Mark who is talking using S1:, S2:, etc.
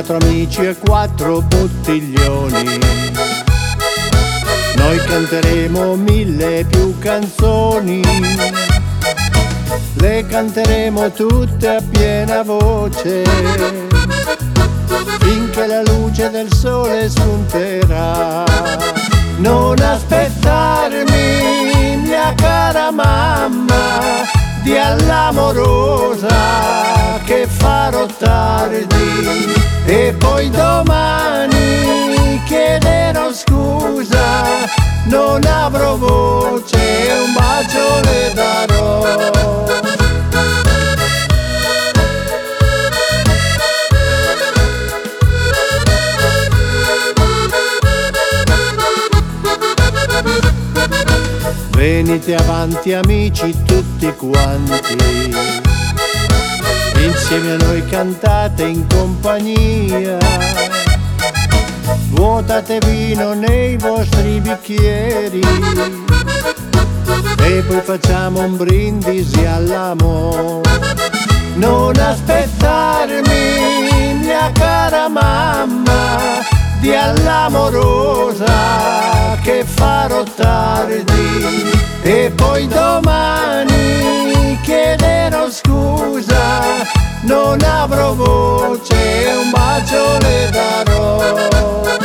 S1: quattro amici e quattro bottiglioni. Noi canteremo 1000 più canzoni, le canteremo tutte a piena voce, finché la luce del sole spunterà. Non aspettarmi, mia cara mamma, di all'amorosa che farò tardi, e poi domani chiederò scusa, non avrò voce e un bacio le darò. Venite avanti amici tutti quanti, insieme a noi cantate in compagnia, vuotate vino nei vostri bicchieri e poi facciamo un brindisi all'amore. Non aspettarmi, mia cara mamma, di all'amorosa che farò tardi, e poi domani chiederò scusa, non avrò voce e un bacio le darò.